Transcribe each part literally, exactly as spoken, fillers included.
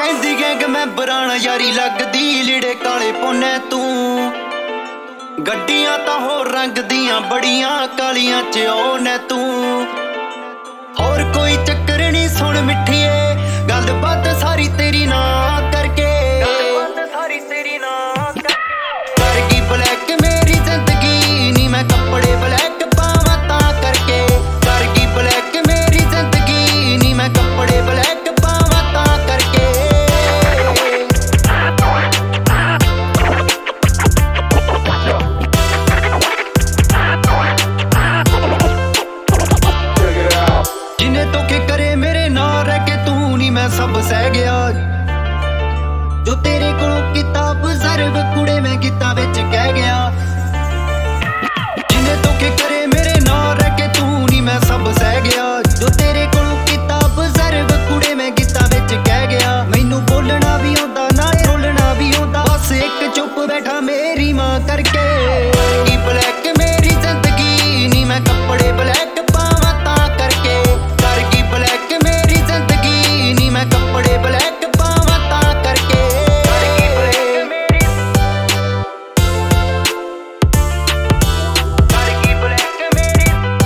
ਕਹਿੰਦੀ ਗੈਂਗ ਮੈਂਬਰਾਂ ਨਾਲ ਯਾਰੀ ਲੱਗਦੀ, ਲੀੜੇ ਕਾਲੇ ਪੋਨੇ ਤੂੰ ਗੱਡੀਆਂ ਤਾਂ ਹੋਰ ਰੰਗ ਦੀਆਂ ਬੜੀਆਂ ਕਾਲੀਆਂ ਚ ਉਹਨੇ ਤੂੰ। ਹੋਰ ਕੋਈ ਚੱਕਰ ਨਹੀਂ ਸੁਣ ਮਿੱਠੀਏ, ਗੱਲਬਾਤ ਸਾਰੀ ਤੇਰੀ ਨਾ ਕਰਕੇ, ਗੱਲਬਾਤ ਸਾਰੀ ਤੇਰੀ ਨਾ ਕਰ ਗਈ ਬਲੈਕ ਮੇਰੀ ਜ਼ਿੰਦਗੀ ਨੀ ਮੈਂ ਕੱਪੜੇ ਬਲੈਕ ਪਾਵਾਂ ਤਾਂ ਕਰਕੇ, ਕਰ ਗਈ ਬਲੈਕ ਮੇਰੀ ਜ਼ਿੰਦਗੀ ਨੀ ਮੈਂ ਕੱਪੜੇ ਬਲੈਕ ਪਾਵਾਂ ਤਾਂ ਕਰਕੇ। ਜਿਨੇ ਧੋਖੇ ਕਰੇ ਮੇਰੇ ਨਾਲ ਰਹਿ ਕੇ ਤੂੰ ਨੀ ਮੈਂ ਸਭ ਸਹਿ ਗਿਆ, ਜੋ ਤੇਰੇ ਕੋਲੋਂ ਕਿਤਾਬ ਜ਼ਰਬ ਕੁੜੇ ਮੈਂ ਗੀਤਾਂ ਵਿੱਚ ਕਹਿ ਗਿਆ। ਜਿਨੇ ਧੋਖੇ ਕਰੇ ਮੇਰੇ ਨਾਲ ਰਹਿ ਕੇ ਤੂੰ ਨੀ ਮੈਂ ਸਭ ਸਹਿ ਗਿਆ, ਜੋ ਤੇਰੇ ਕੋਲੋਂ ਕਿਤਾਬ ਜ਼ਰਬ ਕੁੜੇ ਮੈਂ ਗੀਤਾਂ ਵਿੱਚ ਕਹਿ ਗਿਆ। ਮੈਨੂੰ ਬੋਲਣਾ ਵੀ ਆਉਂਦਾ ਨਾਲੇ ਰੋਲਣਾ ਵੀ ਆਉਂਦਾ, ਬਸ ਇੱਕ ਚੁੱਪ ਬੈਠਾ ਮੇਰੀ ਮਾਂ ਕਰਕੇ। ਕੀ ਬਲੈਕ ਮੇਰੀ ਜ਼ਿੰਦਗੀ ਨੀ ਮੈਂ ਕੱਪੜੇ ਬਲੈਕ ਪਾਵਾਂ ਤਾਂ ਕਰਕੇ, ਕਰ ਗਈ ਬਲੈਕ ਮੇਰੀ ਜ਼ਿੰਦਗੀ ਨੀ ਮੈਂ ਕੱਪੜੇ ਬਲੈਕ ਪਾਵਾਂ ਤਾਂ ਕਰਕੇ। ਕਰ ਗਈ ਬਲੈਕ ਮੇਰੀ, ਕਰ ਗਈ ਬਲੈਕ ਮੇਰੀ।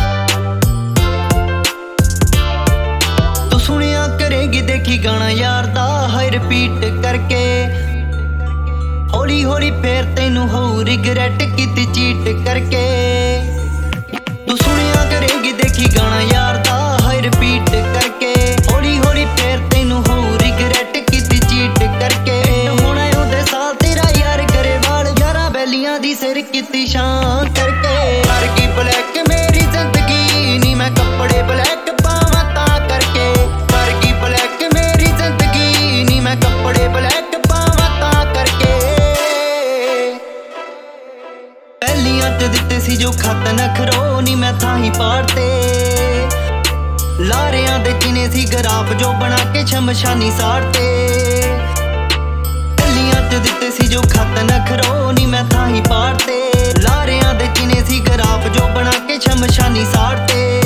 ਤੂੰ ਸੁਣਿਆ ਕਰੇਗੀ ਦੇਖੀ ਗਾਣਾ ਯਾਰ ਦਾ ਹਾਈ ਰਿਪੀਟ ਕਰਕੇ, ਹੌਲੀ ਹੌਲੀ ਫੇਰ ਤੈਨੂੰ ਹੋਊ ਰਿਗਰੈਟ ਕੀਤੀ ਚੀਟ ਕਰਕੇ। ਤੂੰ ਸੁਣਿਆ ਕਰੇਗੀ ਦੇਖੀ ਗਾਣਾ ਯਾਰ ਦਾ ਹਾਈ ਰਿਪੀਟ ਕਰਕੇ, ਹੌਲੀ ਹੌਲੀ ਫੇਰ ਤੈਨੂੰ ਹੋਊ ਰਿਗਰੈਟ ਕੀਤੀ ਚੀਟ ਕਰਕੇ। ਹੁਣ ਉਹਦੇ ਸਾਲ ਤੇਰਾ ਯਾਰ ਗਰੇਵਾਲ, ਯਾਰਾਂ ਬੈਲੀਆਂ ਦੀ ਸਿਰ ਕੀਤੀ ਛਾਂ ਕਰਕੇ। ਕਰ ਗਈ ਬਲੈਕ ਮੇਰੀ ਜ਼ਿੰਦਗੀ ਨੀ ਮੈਂ ਕੱਪੜੇ ਬਲੈਕ ਪਾਵਾਂ ਤਾਂ ਕਰਕੇ, ਕਰ ਗਈ ਬਲੈਕ ਮੇਰੀ ਜ਼ਿੰਦਗੀ ਨੀ ਮੈਂ ਕੱਪੜੇ ਬਲੈਕ ਪਾਵਾਂ ਤਾਂ ਕਰਕੇ। ਪਹਿਲੀਆਂ ਚ ਦਿੱਤੇ ਸੀ ਜੋ ਖਤ ਨਖਰੋ ਨੀ ਮੈਂ ਥਾਹੀਂ ਪਾੜਤੇ, ਲਾਰਿਆਂ ਦੇ ਕਿਨੇ ਸੀ ਗਰਾਫ ਜੋ ਬਣਾ ਕੇ ਸ਼ਮਸ਼ਾਨੀ ਸਾੜਤੇ। ਪਹਿਲੀਆਂ ਚ ਦਿੱਤੇ ਸੀ ਜੋ ਖਤ ਨਖਰੋ ਨੀ ਮੈਂ ਥਾਹੀਂ ਪਾੜਤੇ, ਲਾਰਿਆਂ ਦੇ ਕਿਨੇ ਸੀ ਗਰਾਫ ਜੋ ਬਣਾ ਕੇ ਸ਼ਮਸ਼ਾਨੀ ਸਾੜਤੇ।